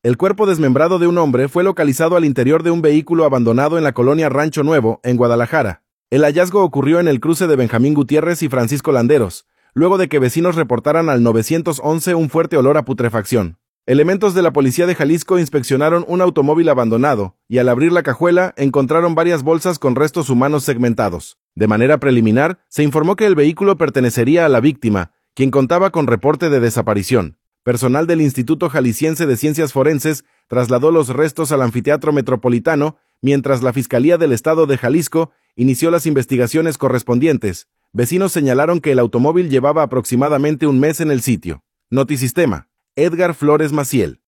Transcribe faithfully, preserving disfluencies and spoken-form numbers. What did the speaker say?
El cuerpo desmembrado de un hombre fue localizado al interior de un vehículo abandonado en la colonia Rancho Nuevo, en Guadalajara. El hallazgo ocurrió en el cruce de Benjamín Gutiérrez y Francisco Landeros, luego de que vecinos reportaran al nueve once un fuerte olor a putrefacción. Elementos de la Policía de Jalisco inspeccionaron un automóvil abandonado y al abrir la cajuela encontraron varias bolsas con restos humanos segmentados. De manera preliminar, se informó que el vehículo pertenecería a la víctima, quien contaba con reporte de desaparición. Personal del Instituto Jalisciense de Ciencias Forenses trasladó los restos al Anfiteatro Metropolitano, mientras la Fiscalía del Estado de Jalisco inició las investigaciones correspondientes. Vecinos señalaron que el automóvil llevaba aproximadamente un mes en el sitio. Notisistema. Edgar Flores Maciel.